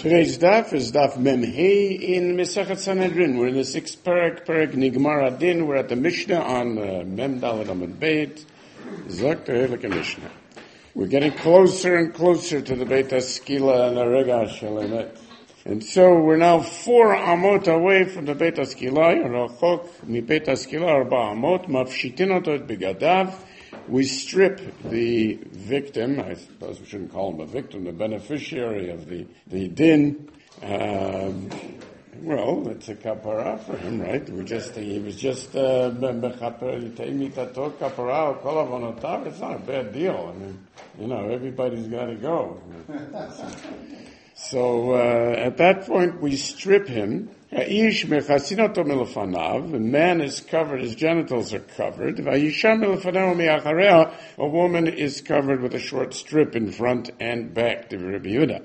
Today's daf is daf Memhei in Mesechet Sanhedrin. We're in the 6th parak Nigmar Adin. We're at the Mishnah on Mem Daled Amud Beit. Zok Tehelik Mishnah. We're getting closer and closer to the Beit HaSkila and the Rega Shelemet. And so we're now 4 amot away from the Beit HaSkila. Rachok mi Beit HaSkila 4 amot. Mafshitin oto et bigadav. We strip the victim, I suppose we shouldn't call him a victim, the beneficiary of the din. Well, it's a kapara for him, right? He was just bechaper, mitato kapara, kol avonotav. It's not a bad deal. I mean, everybody's got to go. So at that point, we strip him. A man is covered, his genitals are covered. A woman is covered with a short strip in front and back. Only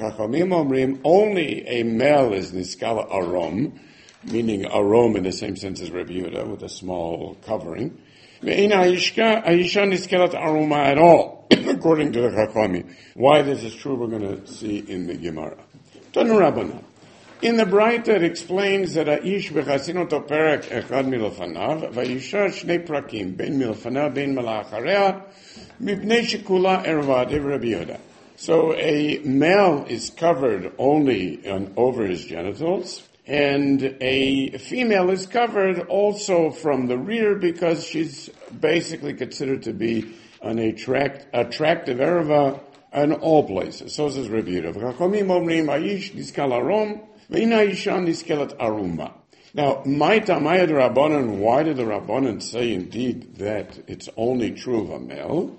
a male is niskala arom, meaning arom in the same sense as Rabbi Yehuda, with a small covering. Aisha niskelat aroma at all, according to the Chachamim. Why this is true, we're going to see in the Gemara. Tanu Rabbanan. In the Braita, it explains that Aish b'chasinoto perek echad milofanav, vayisha shnei prakim, ben milofanav, ben malachareh, mipnei shekula ervad, Rabbi Yehuda. So a male is covered only over his genitals, and a female is covered also from the rear because she's basically considered to be an attractive erva in all places. So says Rabbi Yehuda. V'chachamim omrim Aish niskal arom, now, Maita Rabbanan, why did the Rabbanan say indeed that it's only true of a male?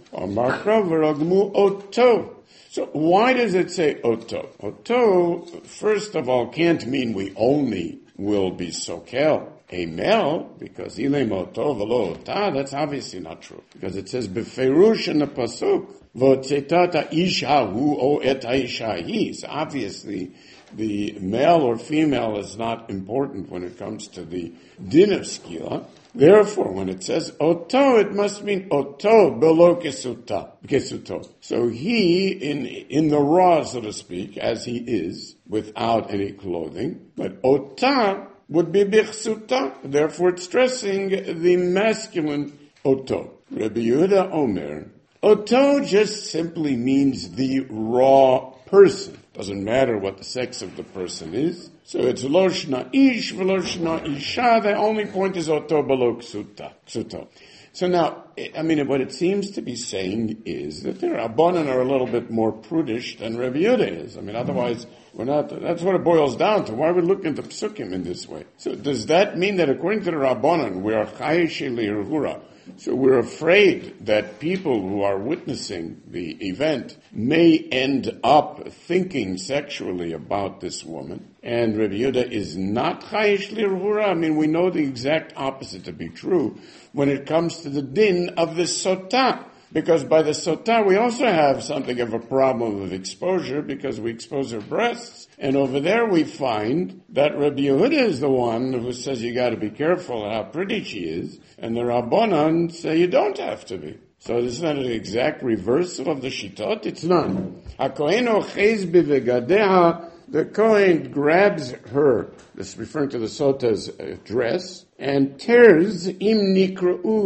So why does it say oto? Oto, first of all, can't mean we only will be sokel a male, because ilem oto v'lo ota, that's obviously not true. Because it says beferush in the pasuk, v'tzetata isha hu o et isha hi. So obviously, the male or female is not important when it comes to the din of skila. Therefore, when it says oto, it must mean oto below kesuto. So he, in the raw, so to speak, as he is, without any clothing, but ota would be bichsuta. Therefore, it's stressing the masculine oto. Rabbi Yehuda Omer, oto just simply means the raw person. Doesn't matter what the sex of the person is. So it's lo shna ish v'lo shna isha. The only point is oto below ksuto. So now, what it seems to be saying is that the Rabbanan are a little bit more prudish than Rabbi Yehuda is. Otherwise, we're not, that's what it boils down to. Why are we looking at the psukim in this way? So does that mean that according to the Rabbanan, we are chayish l'irhura? So we're afraid that people who are witnessing the event may end up thinking sexually about this woman. And Rabbi Yehuda is not chayish l'irhura. We know the exact opposite to be true when it comes to the din of the sotah. Because by the sotah we also have something of a problem of exposure because we expose her breasts. And over there we find that Rabbi Yehuda is the one who says you got to be careful how pretty she is. And the Rabbanan say you don't have to be. So this is not an exact reversal of the shitot. It's none. HaKohen ochez b'vegadeha. The Kohen grabs her, this is referring to the Sota's dress, and tears im nikra'u,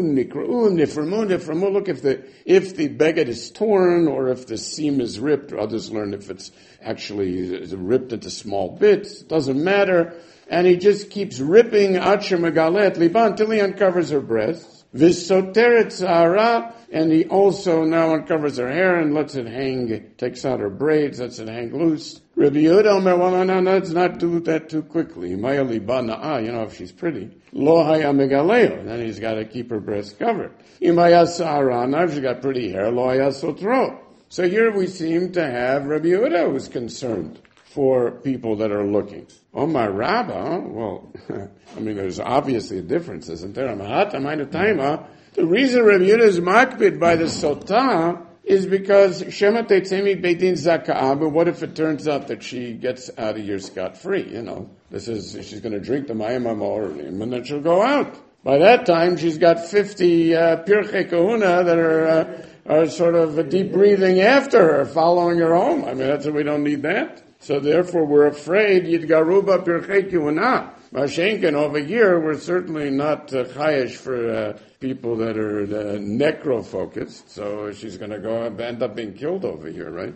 niframu. Look, if the beged is torn, or if the seam is ripped, or others learn if it's actually ripped into small bits, it doesn't matter. And he just keeps ripping Acher Megalet Liban until he uncovers her breasts. V'soteret Zahara, and he also now uncovers her hair and lets it hang, takes out her braids, lets it hang loose. Rabbi Yehuda Omer, well, no, let's not do that too quickly. Maya Liban, if she's pretty. Lo haya megaleo, then he's got to keep her breasts covered. Imaya Zahara, if she's got pretty hair, lo haya sotro. So here we seem to have Rabbi Yehuda who's concerned for people that are looking. Omar Rabba, well, there's obviously a difference, isn't there? The reason Rabbi Yehuda is makbid by the sotah is because Shema Teitzemi Beitin Zaka'ah, but what if it turns out that she gets out of here scot-free? She's going to drink the Mayim HaMa'orim, and then she'll go out. By that time, she's got 50 Pirchei Kahuna that are sort of deep breathing after her, following her home. We don't need that. So therefore we're afraid Yidgaruba Birchei Kihuna. Mashenkin over here, we're certainly not chayesh for people that are necro-focused. So she's going to go and end up being killed over here, right?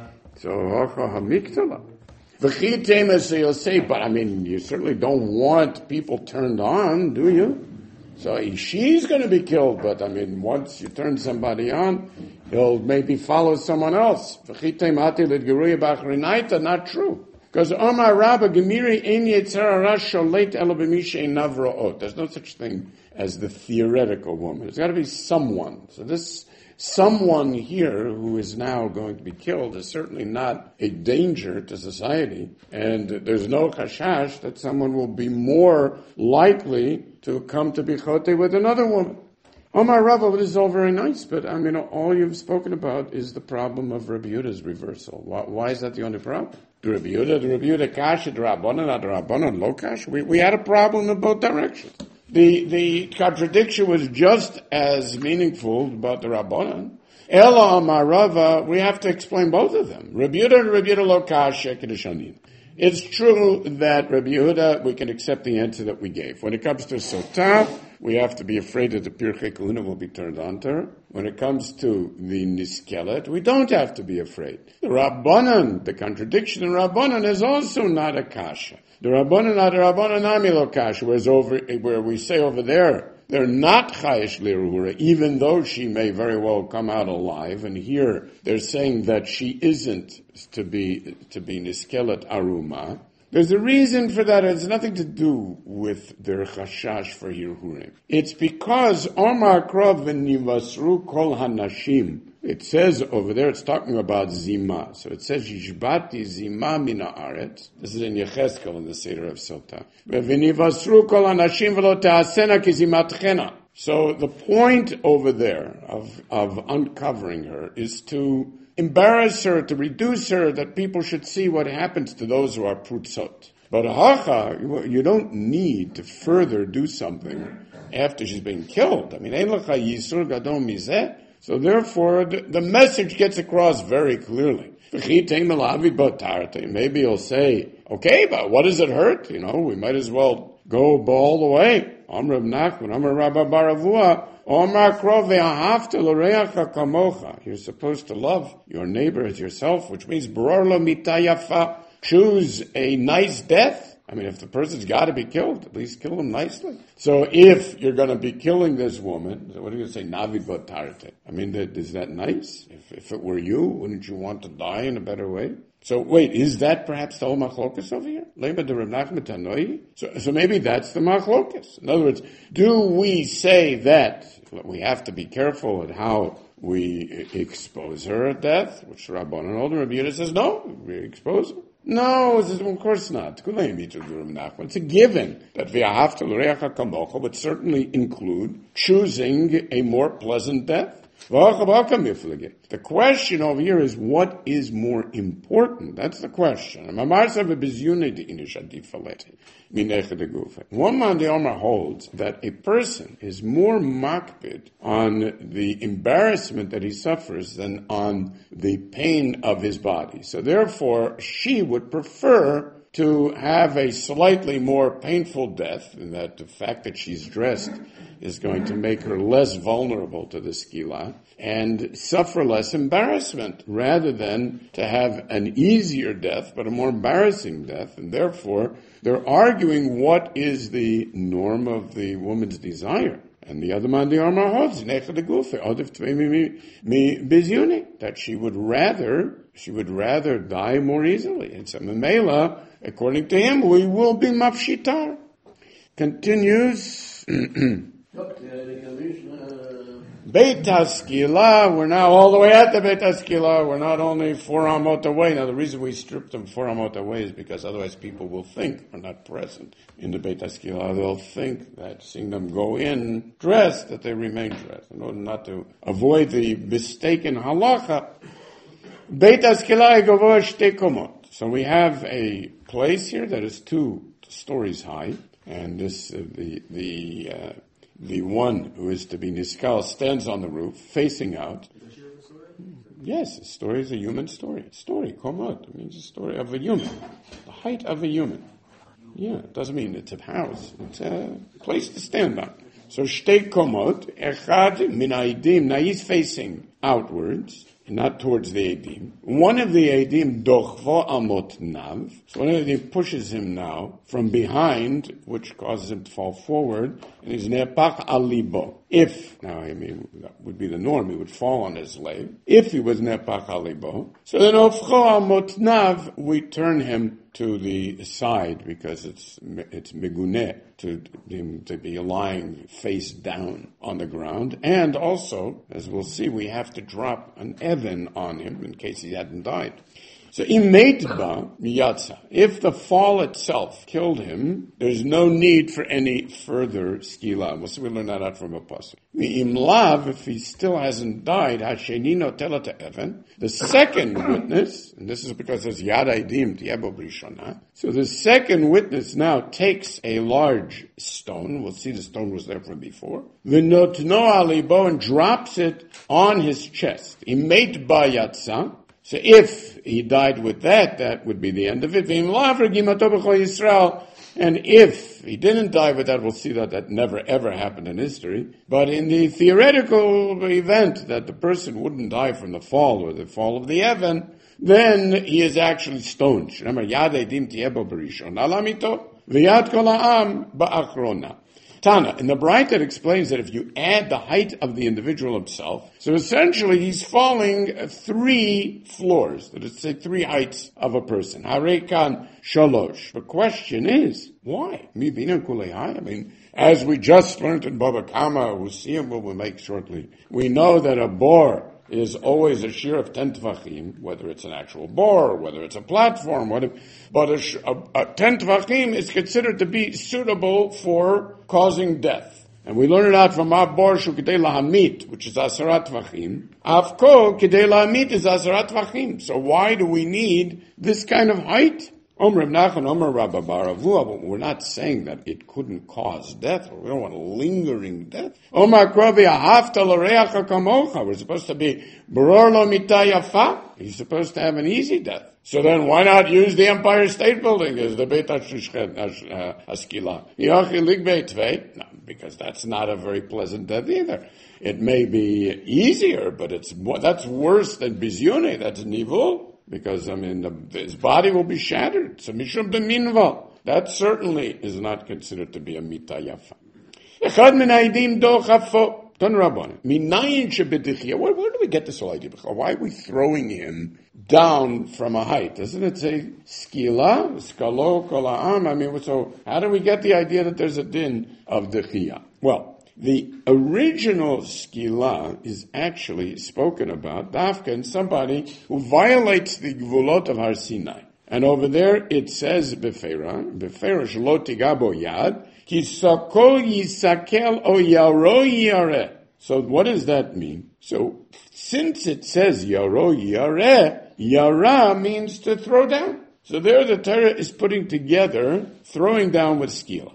So Hacha Hamiktala. V'chitema, so you'll say, but I mean, you certainly don't want people turned on, do you? So she's going to be killed, but I mean, once you turn somebody on, he'll maybe follow someone else. V'chitema ati l'geruya b'achrinaita, not true. Because Omar Rabba Gemiri Ein Yetzirah Ra Sholet Elo B'Misha Navroot. There's no such thing as the theoretical woman. There's got to be someone. So this someone here who is now going to be killed is certainly not a danger to society, and there's no chashash that someone will be more likely to come to be chote with another woman. Omar Rabba, this is all very nice, but I mean, all you've spoken about is the problem of Rabbi Yehuda's reversal. Why is that the only problem? The Rabbi Yehuda kasha, the Rabbanan, lo kasha. We had a problem in both directions. The contradiction was just as meaningful about the Rabbanan. Ela Amar Rava, we have to explain both of them. Rabbi Yehuda lo kasha kedushanin. It's true that Rabbi Yehuda, we can accept the answer that we gave. When it comes to Sotah, we have to be afraid that the Pirchei Kahuna will be turned on to her. When it comes to the Niskelet, we don't have to be afraid. The Rabbanan, the contradiction in Rabbanan is also not a kasha. The Rabbanan, not a Rabbanan, amilo kasha, where we say over there, they're not chayesh liruhura, even though she may very well come out alive. And here they're saying that she isn't to be niskelet aruma. There's a reason for that. It has nothing to do with their chashash for hirhurim. It's because Omar Krov v'nivasru kol hanashim. It says over there, it's talking about zima. So it says, Yishbati zima mina aretz. This is in Yechezkel in the Seder of Sotah. V'nivasru kol hanashim v'lo ta'asena ki zimatchena. So the point over there of uncovering her is to embarrass her, to reduce her, that people should see what happens to those who are prutzot. But hacha, you don't need to further do something after she's been killed. I mean, ein lecha yisur gadol mizeh. So therefore, the message gets across very clearly. Maybe he'll say, okay, but what does it hurt? You know, we might as well go all the way. Amr Nachman, Amr Rabba Baravua, you're supposed to love your neighbor as yourself, which means choose a nice death. I mean, if the person's got to be killed, at least kill him nicely. So if you're going to be killing this woman, what are you going to say? Navi botarte. I mean, is that nice? If it were you, wouldn't you want to die in a better way? So wait, is that perhaps the whole machlokas over here? So maybe that's the machlokas. In other words, do we say that we have to be careful at how we expose her at death, which Rabbanan hold, Rabbi Yehuda says no, we expose her. No, of course not. It's a given that v'ahavta l'reacha kamocha would certainly include choosing a more pleasant death. The question over here is, what is more important? That's the question. One man, the Omar holds that a person is more makbid on the embarrassment that he suffers than on the pain of his body. So therefore, she would prefer to have a slightly more painful death, and that the fact that she's dressed is going to make her less vulnerable to the skila, and suffer less embarrassment, rather than to have an easier death, but a more embarrassing death. And therefore, they're arguing what is the norm of the woman's desire. And the other man, the Omar holds, that she would rather die more easily. And so Memela, according to him, we will be mafshitar. Continues. Beit HaSkila, we're now all the way at the Beit HaSkila. We're not only 4 amot away. Now the reason we stripped them 4 amot away is because otherwise people will think we're not present in the Beit HaSkila. They'll think that seeing them go in dressed, that they remain dressed. In order not to avoid the mistaken halacha, Beit HaSkila gavoa shtei komot. So we have a place here that is 2 stories high, and this, the one who is to be niskal stands on the roof, facing out. Yes, a story is a human story. Story, komot, it means a story of a human. The height of a human. Yeah, it doesn't mean it's a house. It's a place to stand on. So, shtei komot, echad min ha'edim. Now he's facing outwards, not towards the edim. One of the edim, dochvo amotnav. So one of the edim pushes him now from behind, which causes him to fall forward, and he's nepach alibo. If, now I mean, that would be the norm, he would fall on his leg. If he was nepach alibo, so then ofcho amotnav, we turn him to the side because it's meguneh to him to be lying face down on the ground, and also, as we'll see, we have to drop an evan on him in case he hadn't died. So imetba miyatza. If the fall itself killed him, there's no need for any further skila. We learn that out from a pasuk. Imlav, if he still hasn't died, hashenino telata evan. The second witness, and this is because there's yad aidim tiebo brishona. So the second witness now takes a large stone. We'll see the stone was there from before. V'notno alibo, and drops it on his chest. Imetba yatza. So if he died with that, that would be the end of it. And if he didn't die with that, we'll see that never ever happened in history. But in the theoretical event that the person wouldn't die from the fall or the fall of the Evan, then he is actually stoned. Remember, Yad Edim Tiebo Berishon Alamito, V'yad Kol Ha'am Ba'achrona. Tana, and the Braita explains that if you add the height of the individual himself, so essentially he's falling 3 floors, that is to say 3 heights of a person. Harekan shalosh. The question is, why? I mean, as we just learned in Baba Kama, we'll see and we'll make shortly, we know that a bor is always a shear of 10 tvachim, whether it's an actual bore, whether it's a platform, but a 10 tvachim is considered to be suitable for causing death. And we learn it out from Abor Shu Kidei Lahamit, which is Asarat Tvachim. Avko Kidei Lahamit is Asarat Tvachim. So why do we need this kind of height? Omer Nachman, Omer Rabba Baravu, we're not saying that it couldn't cause death, or we don't want a lingering death. Omer Krovi Ahafta L'Reacha Kamocha, we're supposed to be Boror Lo Mitayafa, he's supposed to have an easy death. So then why not use the Empire State Building as the Beit HaSkila? Yochi Lig Beit Tvei? No, because that's not a very pleasant death either. It may be easier, but that's worse than Bizyune, that's Nivul. Because, his body will be shattered. So, Mishum b'minva. That certainly is not considered to be a mita yafa. Echad min ha'edim do chafo. Ton rabbanim. Minayin shebedichia. Where do we get this whole idea? Why are we throwing him down from a height? Doesn't it say skila? Skalo kol ha'am? So how do we get the idea that there's a din of dichia? Well, the original skila is actually spoken about, dafka, in somebody who violates the gvulot of Har Sinai. And over there it says, Befera shelo tiga bo yad, ki sakol yisakel o yaro yare. So what does that mean? So, since it says yaro yare, yara means to throw down. So there the Torah is putting together, throwing down with skila.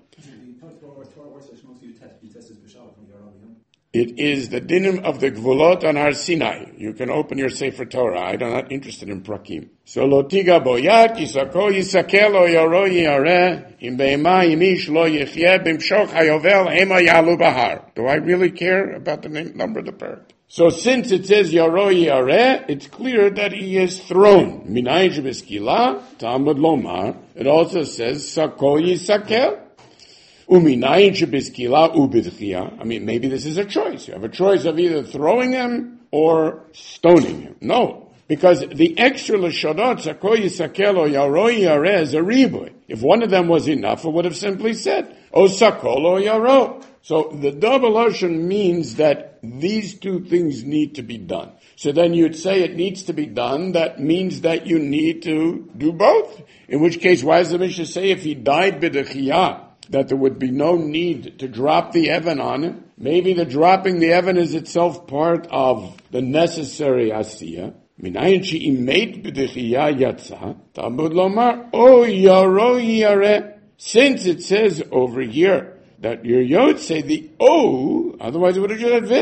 It is the dinim of the Gvulot on Har Sinai. You can open your Sefer Torah. I'm not interested in prakim. So lo tiga boyat, kisako yisakel o yaro yareh, im be'ema imish lo yechyeh, bimshoch hayovel hema yalu bahar. Do I really care about the number of the parak? So since it says yaro yareh, it's clear that he is thrown. Minayin shebeskila, Talmud lomar. It also says sako yisakel. Maybe this is a choice. You have a choice of either throwing him or stoning him. No. Because the extra lashadot, sakoy yisakel o yaroi yareh, is a riboy. If one of them was enough, it would have simply said, o sakol o yaro. So the double lashon means that these two things need to be done. So then you'd say it needs to be done. That means that you need to do both. In which case, why does the Mishnah say if he died b'dechiyah, that there would be no need to drop the Evan on it? Maybe the dropping the Evan is itself part of the necessary asiyah. Minayin she'imet b'dechiyah yatsa, Talmud lomar, o yaro yareh. Since it says over here that your yod say the o, otherwise it would have just said vit.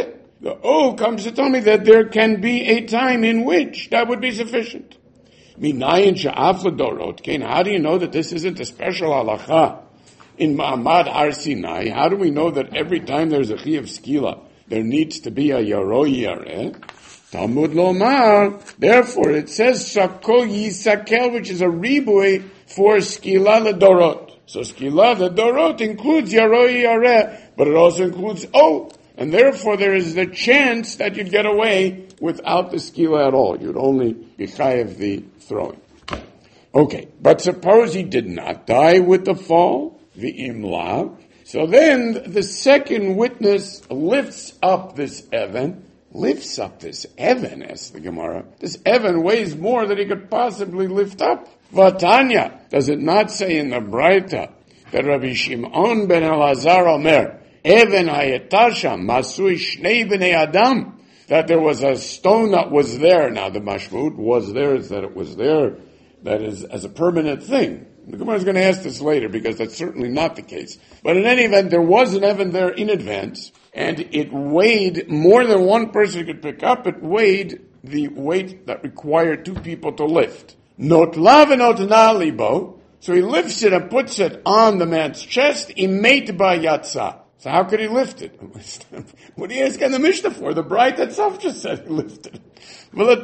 The O comes to tell me that there can be a time in which that would be sufficient. Minayin she'af l'dorot, how do you know that this isn't a special halacha in Ma'amad Har Sinai? How do we know that every time there's a chi of skila, there needs to be a yaroi yareh? Talmud lomar, therefore it says shakol yisakel, which is a ribui for skila l'dorot. So skila l'dorot includes yaroi yareh, but it also includes O. And therefore there is the chance that you'd get away without the skila at all. You'd only be chayav the throwing. Okay, but suppose he did not die with the fall, the imlav. So then the second witness lifts up this Evan, asks the Gemara. This Evan weighs more than he could possibly lift up. Vatanya, does it not say in the Braita that Rabbi Shimon ben Elazar Omer, Even hayetasha masui shnei bnei adam, that there was a stone that was there. Now the mashmut was there, is that it was there, that is as a permanent thing. The Gemara is going to ask this later because that's certainly not the case. But in any event, there was an Evan there in advance, and it weighed more than one person could pick up. It weighed the weight that required two people to lift. Not lav and not nalibo. So he lifts it and puts it on the man's chest. Imeit ba yatsa. So how could he lift it? What are you asking the Mishnah for? The Braita itself just said he lifted it. Why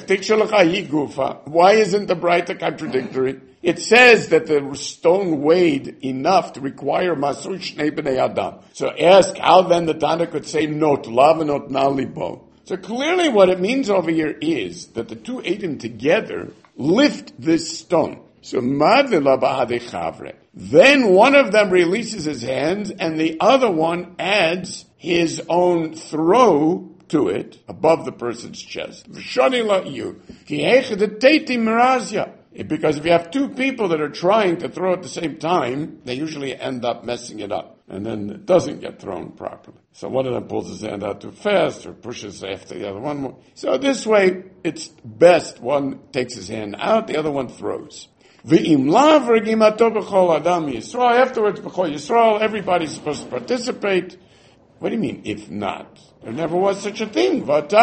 isn't the Braita contradictory? It says that the stone weighed enough to require Masur Shnei B'nei Adam. So ask how then the Tana could say not lav and not nalibo. So clearly what it means over here is that the two Eidim together lift this stone. So then one of them releases his hands and the other one adds his own throw to it above the person's chest. Because if you have two people that are trying to throw at the same time, they usually end up messing it up. And then it doesn't get thrown properly. So one of them pulls his hand out too fast or pushes after the other one more. So this way, it's best one takes his hand out, the other one throws. Afterwards, b'chol Yisrael, everybody's supposed to participate. What do you mean, if not? There never was such a thing.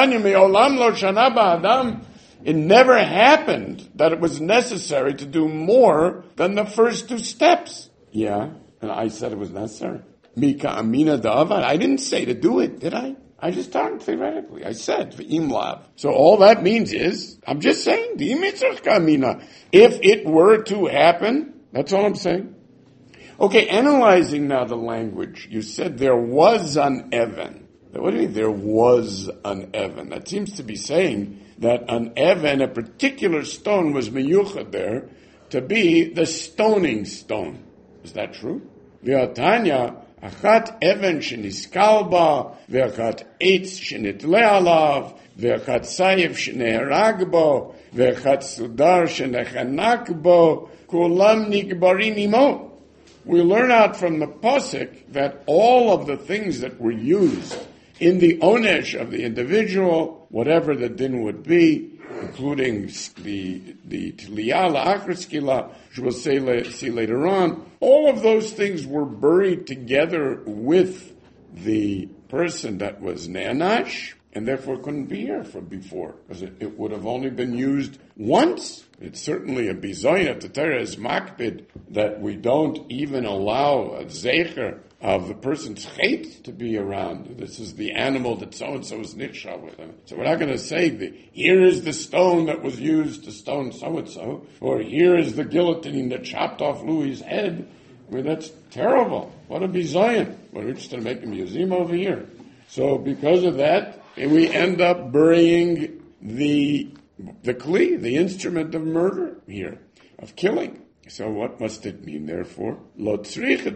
It never happened that it was necessary to do more than the first two steps. Yeah, and I said it was necessary. Mika amina da'avad. I didn't say to do it, did I? I just talked theoretically. I said, v'imlav. So all that means is, I'm just saying, if it were to happen, that's all I'm saying. Okay, analyzing now the language, you said there was an Evan. What do you mean there was an Evan? That seems to be saying that an Evan, a particular stone, was miyuchad there to be the stoning stone. Is that true? V'atanya, achat Evan sheniskal ba, ve'achat eitz shenitle alav, ve'achat sayev sheneherag bo, ve'achat sudar shenechanak bo, kulam nikbarin imo. We learn out from the pasuk that all of the things that were used in the onesh of the individual, whatever the din would be, including the tiliyah, la'achar skila, which we'll see later on, all of those things were buried together with the person that was ne'anash, and therefore couldn't be here from before, because it would have only been used once. It's certainly a bizoyin. The Torah is makbid that we don't even allow a zecher of the person's chait to be around. This is the animal that so-and-so is nitsha with him. So we're not going to say, here is the stone that was used to stone so-and-so, or here is the guillotine that chopped off Louis' head. I mean, that's terrible. What a bizoyin. We're just going to make a museum over here. So because of that, we end up burying the kli, the instrument of murder here, of killing. So what must it mean, therefore? What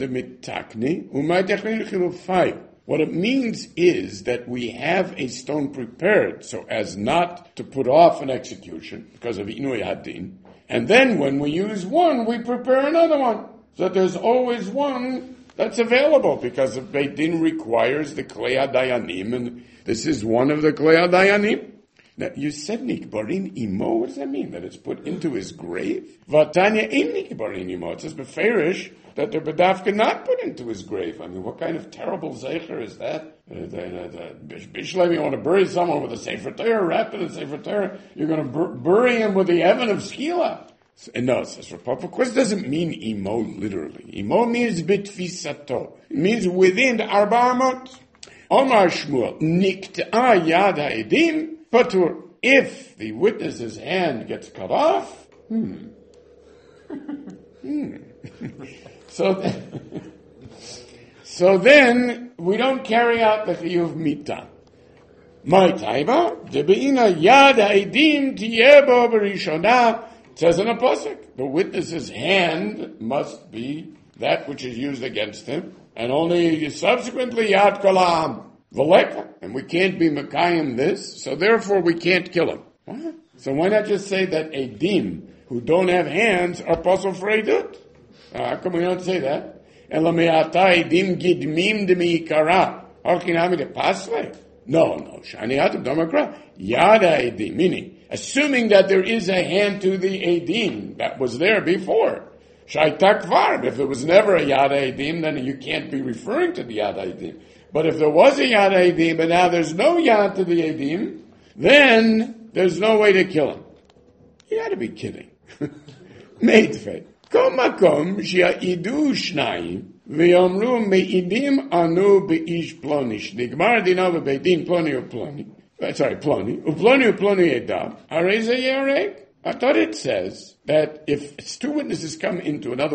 it means is that we have a stone prepared so as not to put off an execution because of Inui Hadin. And then when we use one, we prepare another one. So that there's always one that's available because the Beit Din requires the Klei HaDayanim, and this is one of the Klei HaDayanim. Now, you said nikbarin imo. What does that mean? That it's put into his grave? Vatanya ain't nikbarin imo. It says beferish that they're bedafka not put into his grave. I mean, what kind of terrible zeicher is that? Bishlem, you want to bury someone with a Sefer Torah, wrapped in a Sefer Torah, you're going to bury him with the heaven of Skila. And no, it says, of course it doesn't mean imo literally. Imo means bitfisato. It means within the Arba Amot. Omar Shmuel, nikta'a yad ha'edim patur. If the witness's hand gets cut off, So then we don't carry out the chiyuv mita. My taiba, debeina yad ha'edim tiyebo b'rishonah. It says in a pasuk, the witness's hand must be that which is used against him, and only subsequently yad kolam v'leka, and we can't be mekayim this, so therefore we can't kill him. What? So why not just say that edim who don't have hands are pasul for edut? How come we don't say that? Elameata edim gidmim demiikara harkinami de pasle. No. Shani atum damakra yada edim, meaning assuming that there is a hand to the edim that was there before. Shaitak varb. If there was never a yada edim, then you can't be referring to the yada edim. But if there was a yada edim, but now there's no yad to the edim, then there's no way to kill him. You got to be kidding. Meitfei. Kol makom she'idu shnayim v'yomru me'idim anu be'ish plonish nigmar dinav be'edin ploni u'ploni. Ploni u'ploni edav. Areza yereg. I thought it says that if two witnesses come into another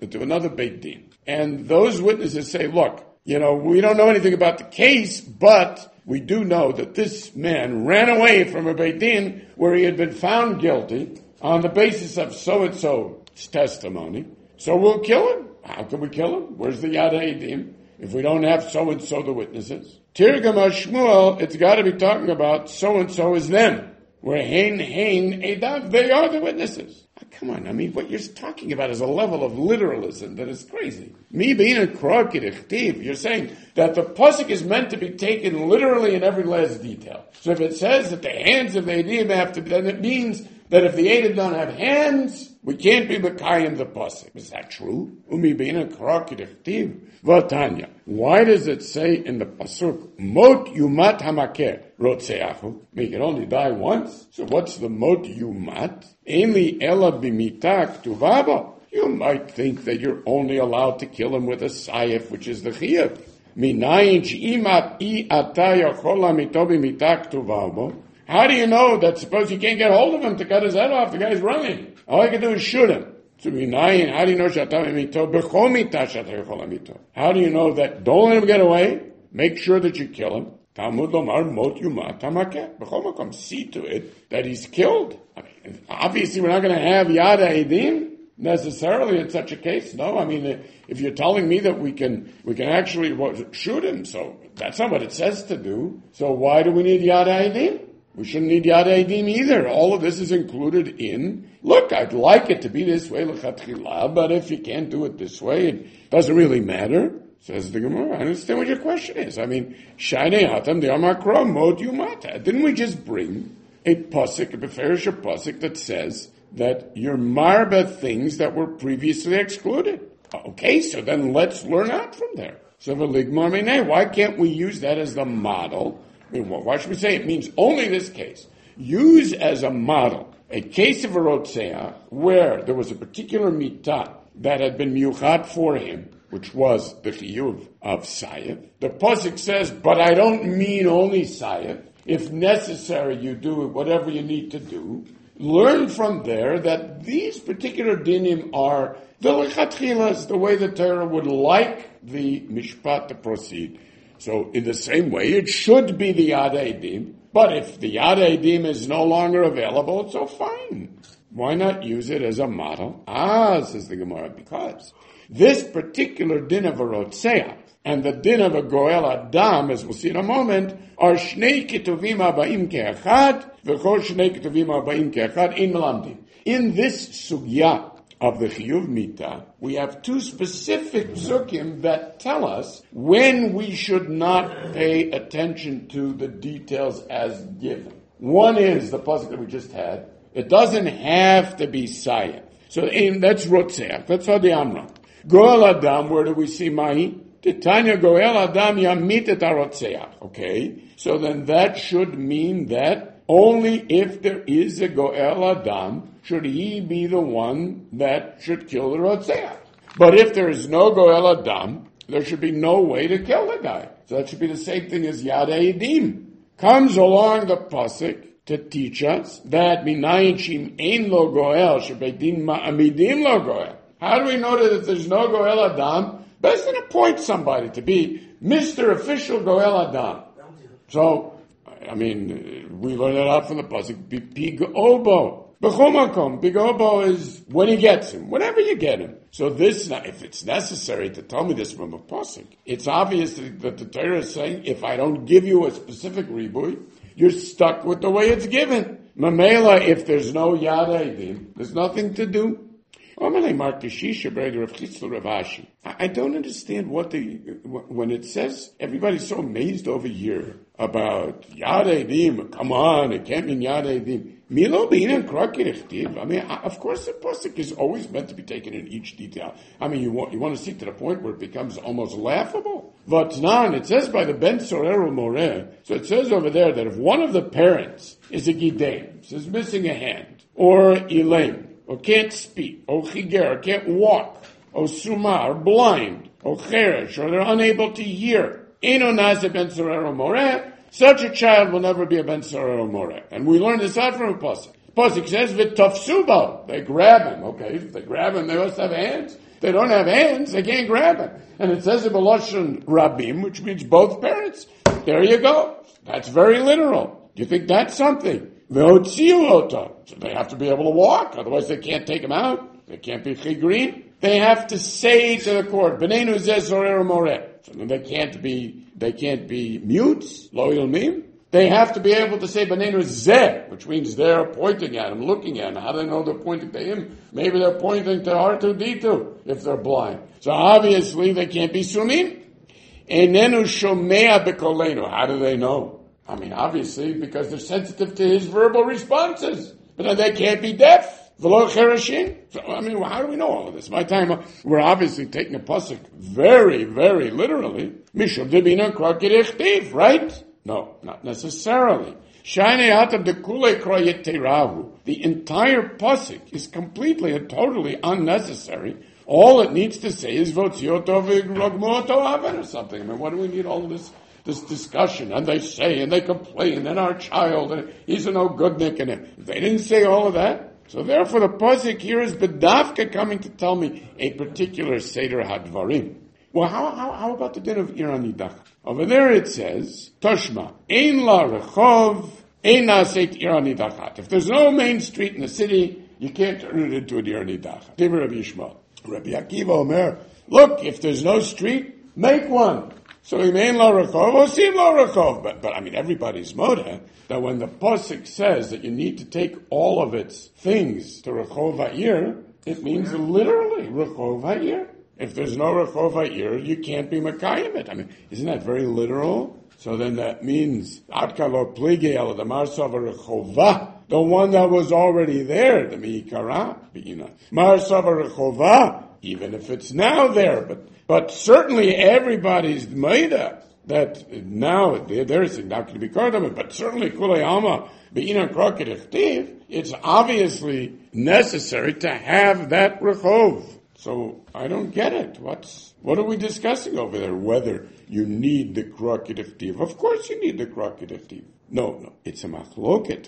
Beit Din, and those witnesses say, look, we don't know anything about the case, but we do know that this man ran away from a Beit Din where he had been found guilty on the basis of so-and-so's testimony, so we'll kill him. How can we kill him? Where's the Yad HaEdim if we don't have so-and-so the witnesses? Tirgam HaShmuel, it's got to be talking about so-and-so is them. Where hein edav, they are the witnesses. Come on, what you're talking about is a level of literalism that is crazy. Me being a krokid, you're saying that the pasuk is meant to be taken literally in every last detail. So if it says that the hands of the Edim have to be, then it means that if the Edim don't have hands, we can't be Mekayim the pasuk. Is that true? Umi being a krokid, Vatanya. Why does it say in the pasuk, Mot yumat hamakeh rotzeachu? He can only die once. So what's the mot yumat? Ainli ela b'mita ktuvaba. You might think that you're only allowed to kill him with a sayef, which is the chiyuv. Minayin she'imat I ata yachol lamito b'mita ktuvaba. How do you know that suppose you can't get hold of him to cut his head off? The guy's running. All you can do is shoot him. So minayin, how do you know shata mito b'chol mita shata yachol lamito? How do you know that don't let him get away? Make sure that you kill him. Talmud lomar mot yumat hamakeh. B'chol makom, see to it that he's killed. Obviously, we're not going to have Yad HaEdim necessarily in such a case. No, if you're telling me that we can actually shoot him, so that's not what it says to do. So why do we need Yad HaEdim? We shouldn't need Yad HaEdim either. All of this is included in, look, I'd like it to be this way, l'chatchila, but if you can't do it this way, it doesn't really matter. Says the Gemara. I understand what your question is. Shainei hatam de amakra mod yumata. Didn't we just bring a pasuk, a beferish pasuk that says that you're marba things that were previously excluded? Okay, so then let's learn out from there. So why can't we use that as the model? Why should we say it means only this case? Use as a model a case of a rotzeah where there was a particular mitah that had been miyuchad for him, which was the chiyuv of sayef. The pasuk says, but I don't mean only sayef. If necessary, you do whatever you need to do. Learn from there that these particular dinim are the lechatchilas, the way the Torah would like the mishpat to proceed. So in the same way, it should be the Yad HaEdim. But if the Yad HaEdim is no longer available, so fine. Why not use it as a model? Says the Gemara, because this particular din of a rotzeah and the din of a goel adam, as we'll see in a moment, are shnei ketuvim aba'im ke'achad, v'chol shnei ketuvim aba'im ke'achad in melamdim. In this sugya of the chiyuv mita, we have two specific psukim that tell us when we should not pay attention to the details as given. One is the pasuk that we just had. It doesn't have to be sayif. So that's rotzeach. That's how the Amra. Goel Adam, where do we see Mahi? Titania Goel Adam Yamit et Arotzeach. Okay? So then that should mean that only if there is a Goel Adam should he be the one that should kill the Rotzeach. But if there is no Goel Adam, there should be no way to kill the guy. So that should be the same thing as Yad Eidim. Comes along the pasuk to teach us that minayin shim ein lo goel shebeitin ma'amidim lo goel. How do we know that if there's no goel adam, best to appoint somebody to be Mr. Official Goel Adam. So, I mean, we learn that out from the pasuk. Pig obo. B'chomakom, big obo is when he gets him, whenever you get him. So this, if it's necessary to tell me this from a pasuk, it's obvious that the Torah is saying, if I don't give you a specific ribui, you're stuck with the way it's given. Mamela, if there's no Yad Eidim, there's nothing to do. I don't understand when it says, everybody's so amazed over here about Yad Eidim. Come on, it can't mean Yad Eidim. Milo b'inen krokirechtiv. I mean, of course the pasuk is always meant to be taken in each detail. I mean, you want to see to the point where it becomes almost laughable. Vatnan, it says by the Ben Sorero Moreh, so it says over there that if one of the parents is a Gideim, so is missing a hand, or Elaim, or can't speak, or Chiger, or can't walk, or Suma, or blind, or Cheresh, or they're unable to hear, Eno Naze Ben Sorero Moreh, such a child will never be a Ben Sorero Moreh. And we learn this out from a pasuk. Pasuk says, V'tafsubo. They grab him. Okay, if they grab him, they must have hands. If they don't have hands, they can't grab him. And it says in B'lashon Rabim, which means both parents. There you go. That's very literal. Do you think that's something? V'hotziu oto. So they have to be able to walk, otherwise they can't take him out. They can't be chigrin. They have to say to the court, B'neinu zeh Sorero Moreh. So then they can't be mutes, lo yilmim. They have to be able to say B'neinu zeh, which means they're pointing at him, looking at him. How do they know they're pointing to him? Maybe they're pointing to R2D2 if they're blind. So obviously they can't be sumim. Einenu shomea b'kolenu. How do they know? I mean, obviously because they're sensitive to his verbal responses. But then they can't be deaf. V'lo cherashin. So, I mean, how do we know all of this? My time, we're obviously taking a pasuk very, very literally. Mishum debina krokirechtiv, right? No, not necessarily. The entire pasuk is completely and totally unnecessary. All it needs to say is votziotov or something. I mean, what do we need all of this discussion? And they say, and they complain, and our child, and he's a no goodnik, and they didn't say all of that. So therefore the pasuk here is bedavka coming to tell me a particular seder hadvarim. Well, how about the din of iranidach? Over there it says, Toshma, ein la rechov, ein naset iranidachat. If there's no main street in the city, you can't turn it into an iranidachat. Divrei Rabbi Yishmael. Rabbi Akiva Omer, look, if there's no street, make one. So ein la rechov, osim la rechov. But I mean, everybody's moda that when the pasuk says that you need to take all of its things to rechov ha'ir, it means literally rechov ha'ir. If there's no rechov ha'ir, you can't be makayim it. I mean, isn't that very literal? So then that means adka lo plige ala the marsava rechovah, the one that was already there, the miikara, marsava rechovah, even if it's now there, but certainly everybody's maida that now there's not going to be cardamom, but certainly kulei alma be'inan krokirechtiv, it's obviously necessary to have that rechov. So I don't get it. What are we discussing over there? Whether you need the krokirechtiv. Of course you need the krokirechtiv. No, it's a machloket,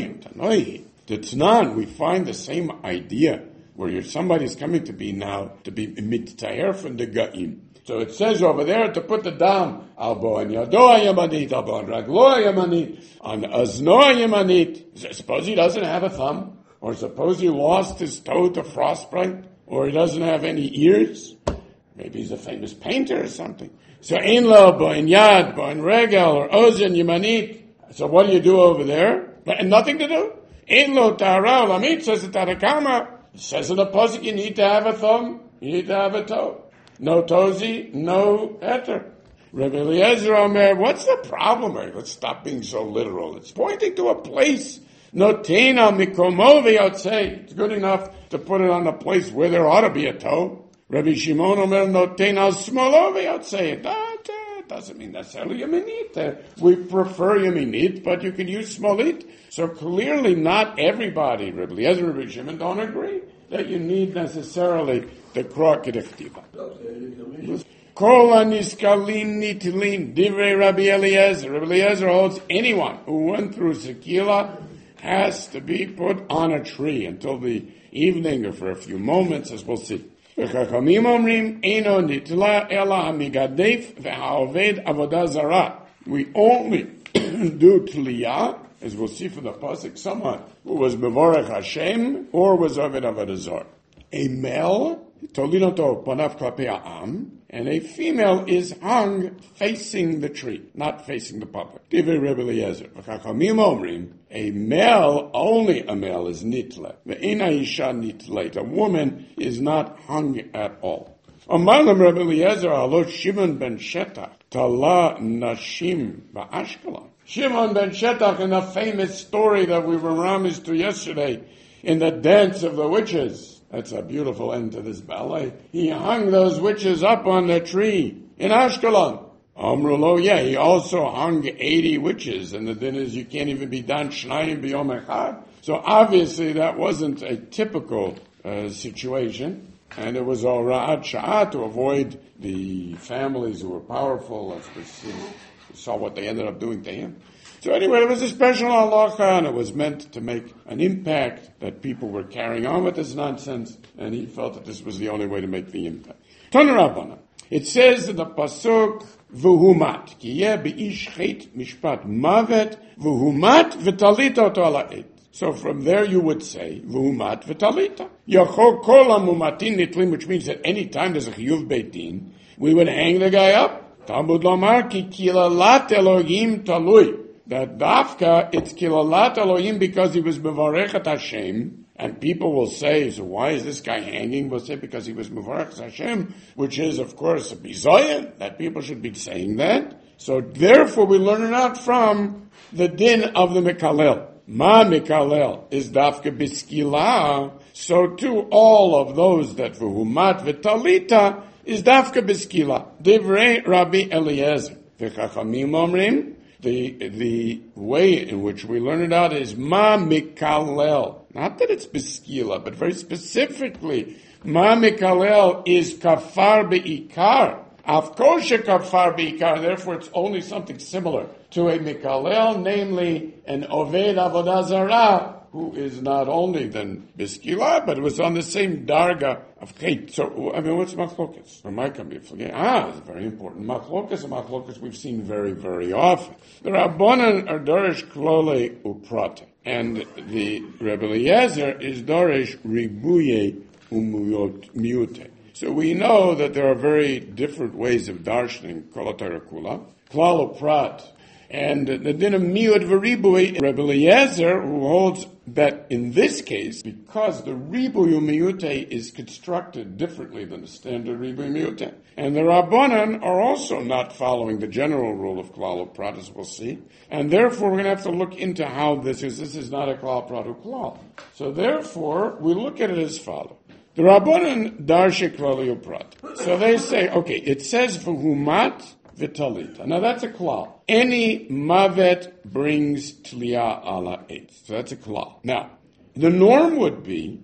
tanoi. T'tznan, we find the same idea where somebody's coming to be mitztaher from the ga'im. So it says over there to put the dam albo and yado yamanit, albo and raglo yamanit, on azno yamanit. Suppose he doesn't have a thumb, or suppose he lost his toe to frostbite, or he doesn't have any ears. Maybe he's a famous painter or something. So ein lo bo in yad, bo in regel, or ozen yamanit. So what do you do over there? And nothing to do. Ein lo ta'ara olamit, says the Tarakama. It says in the pasuk you need to have a thumb, you need to have a toe. No tozi, no heter. Rabbi Eliezer Omer, what's the problem here? Let's stop being so literal. It's pointing to a place. Notena mikomo v'yotzei. It's good enough to put it on a place where there ought to be a toe. Rabbi Shimon Omer, notena smolo v'yotzei. That doesn't mean necessarily yaminit. We prefer yaminit, but you can use smolit. So clearly not everybody, Rabbi Eliezer and Rabbi Shimon, don't agree that you need necessarily the krok kedechtiva. Kol haniskalin nitlin, divrei Rabbi Eliezer. Rabbi Eliezer holds anyone who went through Sekila has to be put on a tree until the evening or for a few moments, as we'll see. V'chachamim omrim, eino nitla ela hamigadef v'haoved avodah zarah. We only do tliyah, as we'll see from the pasuk, someone who was mevorech Hashem or was oved avodah zarah. A male, tolinoto panav klapei ha'am, and a female is hung facing the tree, not facing the public. Divrei Rebbe Eliezer. V'chachamim omrim, a male, only a male is nitle. Ve'ena isha nitleit. A woman is not hung at all. Amalam Rebbe Eliezer halot Shimon ben Shetach tala nashim ba'Ashkelon. Shimon ben Shetach, in the famous story that we were ramiz to yesterday, in the dance of the witches. That's a beautiful end to this ballet. He hung those witches up on the tree in Ashkelon. Amrulo, yeah, he also hung 80 witches, and the din is you can't even be dan shnayim b'yom echad. So obviously that wasn't a typical situation, and it was all ra'at sha'at to avoid the families who were powerful, as we saw what they ended up doing to him. So anyway, it was a special halacha, and it was meant to make an impact that people were carrying on with this nonsense, and he felt that this was the only way to make the impact. Tana Rabbana. It says in the pasuk, v'humat, ki yeh b'ish chet mishpat mavet, v'humat v'talita oto ala et. So from there you would say, v'humat v'talita. Yachol kol hamumatin nitlim, which means that any time there's a chiyuv beit din, we would hang the guy up. Talmud lomar ki kilalat Elohim talui. That dafka, it's kilalat Elohim because he was mevarechet Hashem, and people will say, so why is this guy hanging? We'll say because he was mevarechet Hashem, which is, of course, a bizoyan, that people should be saying that. So therefore we learn it out from the din of the Mekalel. Ma Mekalel is dafka biskila, so too all of those that v'humat v'talita is dafka biskila. Divrei Rabbi Eliezer. V'chachamim omrim, the way in which we learn it out is ma mikalel. Not that it's beskila, but very specifically, ma mikalel is kafar be'ikar. Afkosha kafar be'ikar. Therefore, it's only something similar to a mikalel, namely an oved avodah zarah, who is not only then beskila, but it was on the same darga of chet. So, I mean, what's machlokas? Or might come be it's very important. Machlokas we've seen very, very often. The Rabbanan are dorish klole uprata, and the Rebbe Eliezer is dorish ribuye umuyot. So we know that there are very different ways of darshaning kol HaTorah kula, klal uprat, and the din of miut v'ribui, Rebbe Eliezer, who holds that in this case, because the ribuy miyute is constructed differently than the standard ribuy miyute, and the Rabbanan are also not following the general rule of klal uprat, as we'll see, and therefore we're going to have to look into how this is not a klal uprat klal. So therefore, we look at it as follows. The Rabbanan darshe klal uprat. So they say, okay, it says v'humat v'talita. Now that's a klal. Any mavet brings tliyah ala eitz. So that's a klal. Now, the norm would be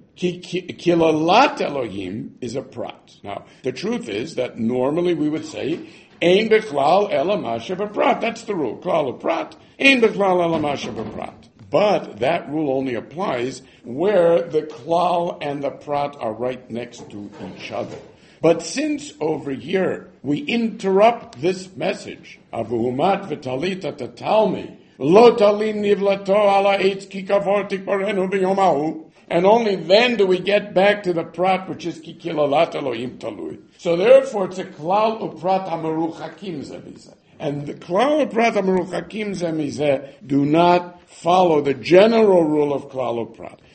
kilalat Elohim is a prat. Now, the truth is that normally we would say ein bechlal ela masha b'prat. That's the rule. Klal uprat. Ein bechlal ela masha b'prat. But that rule only applies where the klal and the prat are right next to each other. But since over here we interrupt this message of Umat v'talita to tell me lo talin nivlato ala eitz ki kavor tikbarenu b'yomahu, and only then do we get back to the prat, which is ki kilalat Elohim talui. So therefore it's a klal uprat hamaruchakim zemizeh. And the klal uprat hamaruchakim zemizeh do not follow the general rule of klal uprat.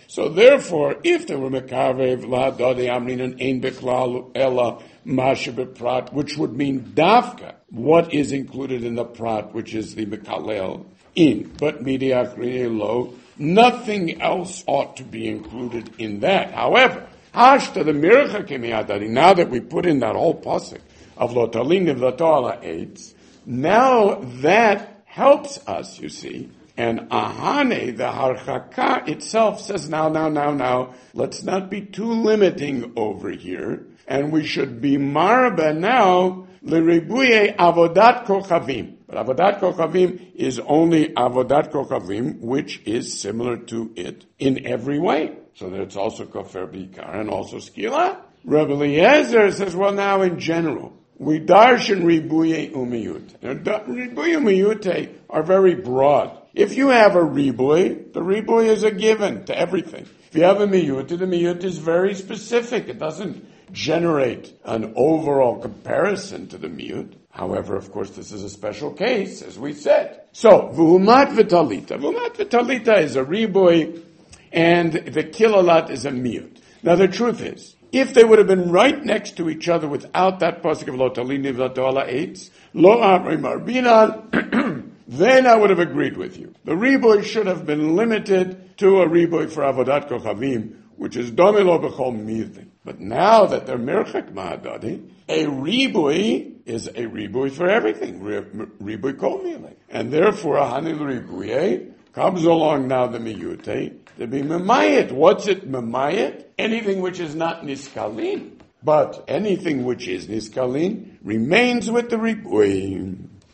So therefore, if there were mekarev lahadadi amrin and ein beklal ella masha beprat, which would mean dafka, what is included in the prat, which is the mekalel in, but midiakri lo, nothing else ought to be included in that. However, hashta the mircha kemiadadi, now that we put in that whole pasuk of lo talin nivlato ala eitz, now that helps us, you see. And ahane, the harchaka itself says, now, let's not be too limiting over here, and we should be marba now, l'ribuye avodat kochavim. But avodat kochavim is only avodat kochavim, which is similar to it in every way. So that it's also kofer bikar and also skila. Rabbi Eliezer says, well, now in general, we darshan ribuye umiyut. Ribuye umiyute are very broad. If you have a ribuy, the ribuy is a given to everything. If you have a miyut, the miyut is very specific. It doesn't generate an overall comparison to the miyut. However, of course, this is a special case, as we said. So, vuhumat v'talita. Vuhumat v'talita is a ribuy, and the kilalat is a miyut. Now, the truth is, if they would have been right next to each other without that pasuk of lo talini v'lato ala eitz, lo amri marbinan, then I would have agreed with you. The riboy should have been limited to a riboy for avodat kochavim, which is domelo b'chol midin. But now that they're mirchak ma'adadi, a riboy is a riboy for everything, riboy kol milim. And therefore, a hanil riboy comes along now the miyute to be memayit. What's it memayit? Anything which is not niskalin. But anything which is niskalin remains with the riboy.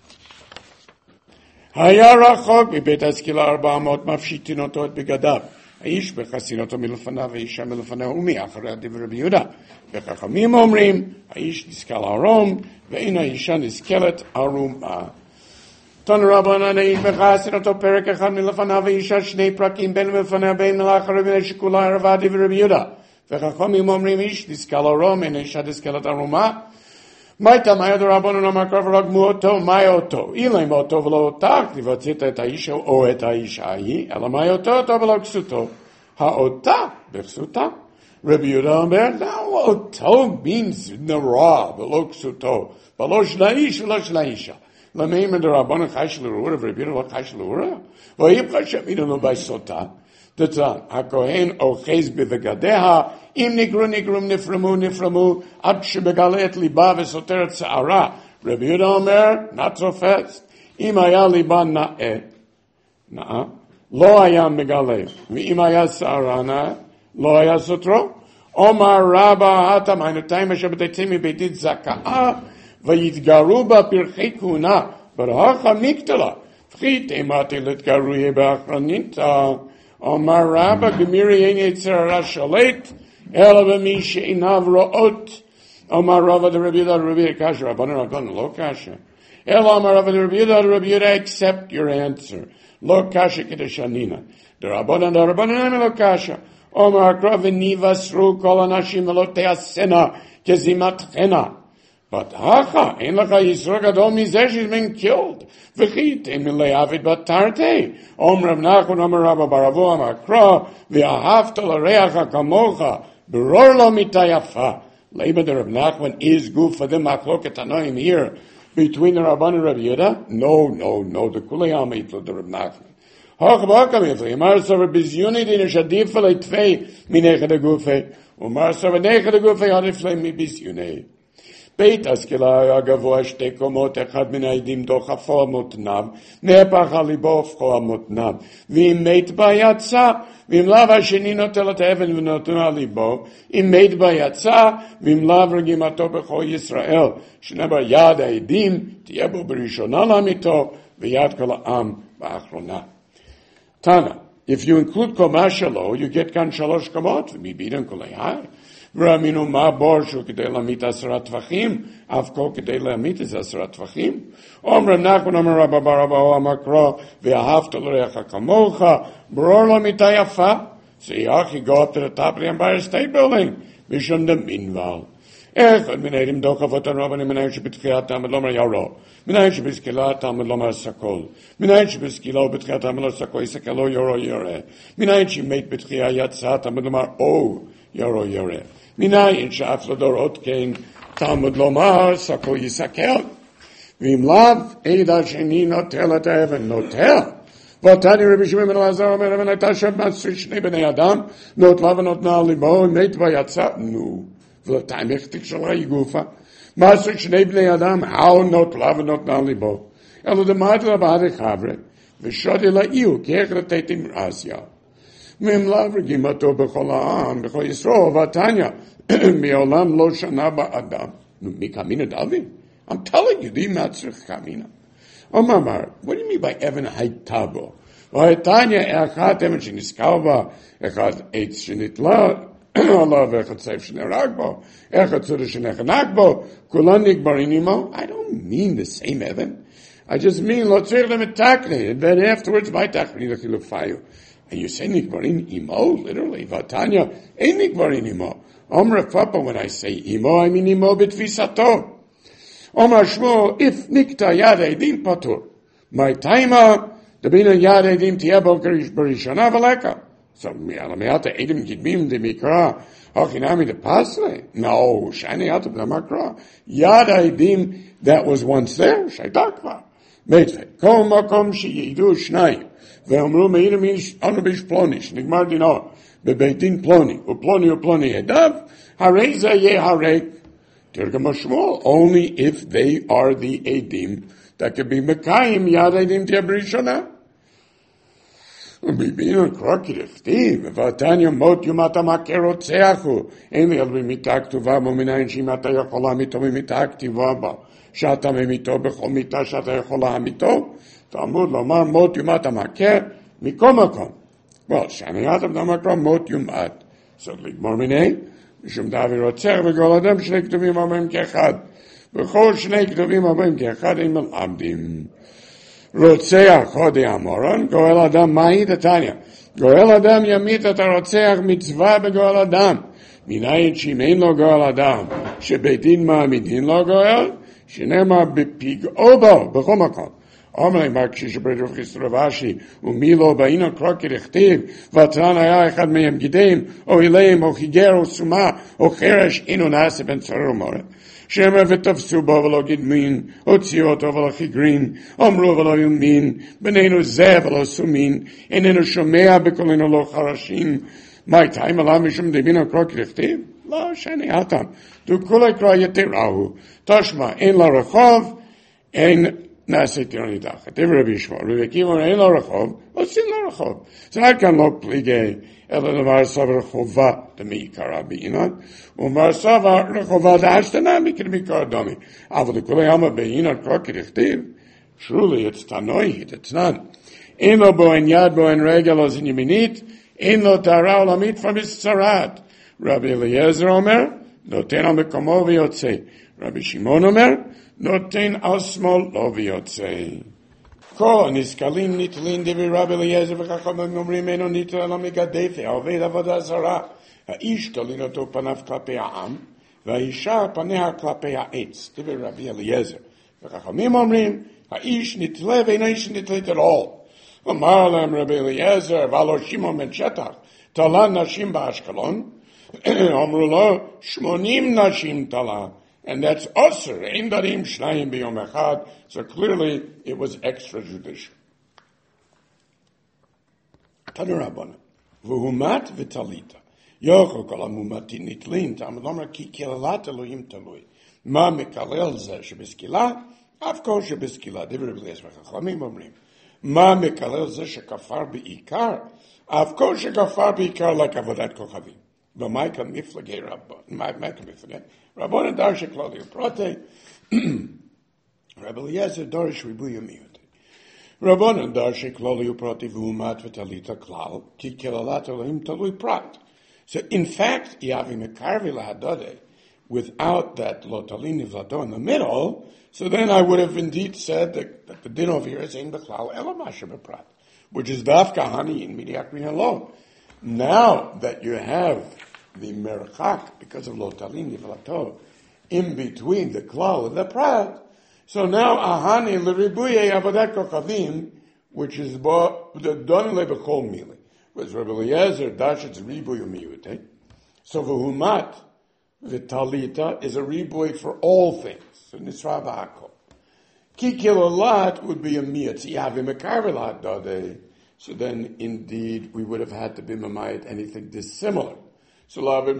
היה רחוק מבית הסקילה 400 מפשיטין אותו את בגדיו. האיש בחסין אותו מלפניו והאישה מלפניו ומאחריה דברי רבי יהודה. וחכמים אומרים, האיש נסכל ערום ואין האישה נסכלת ערומה. תנו רבנן האיש בחסין אותו פרק אחד מלפניו והאישה שני פרקים בין מלפניה בין לאחריה בין שכולה ערבה דברי רבי יהודה. וחכמים אומרים, איש נסכל ערום אין האישה נסכלת ערומה. Maita maya the Rabbanon Amakar v'lag muoto mayoto. Ilay moto v'lo tak livatzita et ha'isha o et ha'isha hi. Ela mayoto to v'lo ksuto. Ha'ota b'ksuta. Rabbi Yehuda Omer, now oto means nara v'lo ksuto. V'lo shlaish v'lo shlaisha. L'meim the Rabbanon chayish l'urah v'Rabbi Yehuda v'lo chayish l'urah. V'yib chashem idonu b'sota. Detan, HaKohen ochez b'vegadeha, im nigrum niframu, ad shebegale liba v'soteret sa'ara. Rabbi Yehuda Omer, not so fast. Im haya liba na'eh, lo haya megale, v'im haya sa'ara na'eh, lo haya sotro. Omar Rabba hatam hainutayim asher b'teitzim mibeitit zaka'a, v'yitgaru ba pirchei kuna, v'racha miktala, v'chit emati litgaru ye'ba'achranita. Omar Rabba Gemiri Yitzhar Rashalet Ela B'mi She'inav Ro'ot. Omar Rabba the Rabbi Yehuda Kasha Rabbanan Rabbanan Lo Kasha. Ela Omar Rabba the Rabbi Yehuda accept your answer. Lo Kasha Kedeshanina. The Rabbanan Lo Kasha. Omar Krav Nivasru Kol Anashim Lo Teasena Kezimat Chena. But Hacha Ein Lacha Yisro Gadol Mizeh, she's been killed. V'chit emilei avid batarte. Om Rav Nachman Om Rabba Baravo Amakra v'ahavta l'reacha kamocha beror lo mitayafa. Leiba the Rav Nachman is good for the machloket tanoim here between the Rabban and Rabbi Yehuda. No. The Kulei Amit the Rav Nachman. Hoch b'akam yifli. Amar sover bizyuni din shadif leitfei minechad agufei. Umar sover nechad agufei hadiflei mi bizyuni. בית הסקילה הגבוה שתי קומות, אחד מן העדים דוחפו המותניו, נהפך על ליבו הופכו המותניו, ואם מת בה יצא, ואם לאו השני נוטל את האבן ונותן על ליבו, אם מת בה יצא, ואם לאו רגימתו בכל ישראל, שנאמר יד העדים, תהיה בו בראשונה לאמיתו, ויד כל העם באחרונה. תנא, if you include קומה שלו, you get כאן 3 קומות, ומבידן כולי היי. Raminu ma borshu k'dei lamit 10 tvachim, av kol k'dei lamit is 10 tvachim. Omrem Nachman Omer Rabba Baraba Amakra v'ahavta l'reacha kamocha, bror lamita yafa. So Yachi go up to the top of the Empire State Building, Mishum de Minval. אחד מן העדים דוחפות הרבנים, מן העד שבתחיית תלמוד לומר ירו, מן העד שבסקילה תלמוד לומר סקול, מן העד שבסקילה ובתחיית תלמוד לומר סקול יסקלו ירו ירא, מן העד שמת בתחייה יצא תלמוד לומר או ירו ירא, מן העד שאף לדורות כן תלמוד לומר סקול יסקל, ואם לאו עד השני נוטל את האבן, נוטל. ואותני רבי שמעון בן אלעזר אומר, אבן הייתה שם מעשרי שני בני אדם, נוטלה ונותנה על ליבו, מת ויצא, ולתיים הכתיק של ראי גופה, מעשרי שני בני אדם, האו נוטלה ונותנה על ליבו, אלא דמד לבעד חבר'ה, ושודי לאיו, כי איך לתת עם רסיה. ממלא רגימתו בכל העם, בכל ישראל, ואתניה, מעולם לא שנה באדם. מקמינה דוד? I'm telling you, די מצריך קמינה. אומר, what do you mean by אבן הייתה בו? והייתניה, אחד אבן שנזכר בה, אחד עץ שנתלה עליו, ואחד סייף שנהרג בו, אחד צודה שנחנק בו, כולן נגברים עמו. I don't mean the same אבן. I just mean, לא צריך למתקנה, and then afterwards, מה תקני לחילופיו? And you say נגברים עמו, literally, והייתניה, אין נגברים עמו. אומר פאפה, when I say עמו, I mean עמו בתפיסתו. אומר שמואל, if נקטע יד העדים פטור. מה תימה, דבין יד העדים תהיה בו בראשונה ולקה. So, מעט העדים קדמים דמקרא, הכינמי דפסלה. No, שאני עטו במקרא. יד העדים that was once there, שהייתה כבר. מצווה, כל מקום שידעו שניים, ואומרו מעיד אנו ביש פלוני, שנגמר דינו, בבית דין פלוני, ופלוני עדיו, הרי זה יהיה הרי, תרגם השמואל, only if they are the edim that could be mekayim yad edim tiyah b'rishona. וביבינו קרוא כדכתיב, ותניא מות יום אתה מכה רוצחו, אין לי על במיתה כתובה בו מנין שאם אתה יכול להמיתו במיתה כתובה בה, שאתה ממיתו בכל מיתה שאתה יכול להמיתו, תלמוד לומר מות יום אתה מכה מכל מקום. well, שאני אתה במקום מות יום את. זאת לגמור מיני, משום דאבי רוצח וכל אדם שני כתובים אומרים כאחד. וכל שני כתובים אומרים כאחד הם מלמדים. רוצח הודי המורון, גואל אדם מהי דתניא. גואל אדם ימית את הרוצח מצווה בגואל אדם. מנין שאם אין לו גואל אדם, שבית דין מעמידין לו גואל, שנאמר בפגעו בו, בכל מקום. אומר אמר כששברד רב חיסטו רב אשי, ומי לא באינו קרוא כדכתיב, ותרן היה אחד מהם גידים, או אליהם, או חיגר, או סומה, או חרש, אינו נעשה בן צרר ומורה. שאמר ותפסו בו ולא גדמין, הוציאו אותו ולא חיגרין, אמרו ולא ילמין, בנינו זה ולא סומין, איננו שומע בקולנו לא חרשים, מה הייתה אם עליו משום דבינו קרוא כדכתיב? לא, שאני אתם. דו כולי קרוא יתראו, תשמע, אין לה רחוב, אין נעשה תירוני דחת. דבר רבי ישמעאל, רבי עקיבא אין לו רחוב, עושים לו רחוב. זה רק כאן לא פליגי, אלא דבר סבר רחובה דמעיקרא בעינן, ומר סבר רחובה דאשתנה מקרא דומי. אבל לכולי עלמא בעינן קרוא כדכתיב, truly it's תנועי, it's none. אין לו בו, אין יד בו, אין רגל, אז אין ימינית, אין לו טהרה עולמית פרמצטרת. רבי אליעזר אומר, נותן על מקומו ויוצא. רבי שמעון אומר, נותן על שמאל לא ויוצא. כל הנזכלים נתלים דברי רבי אליעזר וחכמים אומרים אינו נתל על המגדפה, העובד עבודה זרה. האיש תלין אותו פניו כלפי העם, והאישה פניה כלפי העץ. דברי רבי אליעזר. וחכמים אומרים, האיש נתלה ואינו איש נתלית at all. אמר להם רבי אליעזר, ועלו שמעון בן שטח, תלה נשים באשקלון, אמרו לו, 80 נשים תלה. And that's usher, ein darim shnayim biyom echad. So clearly it was extrajudicial. Tanu Rabbana, v'humat v'talita. Yocho kol hamumati nitlin, tam lomer ki kilalat Elohim talui. Ma mekalel zeh shebeskila, af kol shebeskila. Divrei Rabbi Eliezer v'chachamim omrim. Ma mekalel zeh shekafar be'ikar, af kol shekafar be'ikar like avodat kochavim. V'maika miflagei Rabbana, maika miflagei. Rabbana darsha klali uprate, Rabbi Eliezer darish ribuya miyute. Rabbana darsha klali uprate v'umat v'talita klal, ki kelalat Elohim talui prat. So in fact, yavi mekarvi lahadade, without that lo talini v'lato in the middle, so then I would have indeed said that the din over here is in the klal elamasha b'prat, which is dafka hani in midiakri alone. Now that you have the merchak, because of lo talin yivlato, in between the klal and the prat. So now ahani l'ribuye avodat kokavim, which is the don lebechol mili. Was Rabbi Eliezer dashetz ribuy umiyute. So v'humat v'talita is a ribuy for all things. So nisra v'akol. Ki kilolat would be a miyat. Yavim a karvelat dade. So then, indeed, we would have had to be mamayit anything dissimilar. So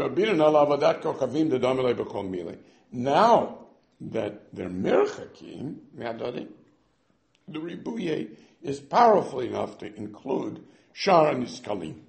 now that they're mirchakim, the ribuye is powerful enough to include shara niskalim.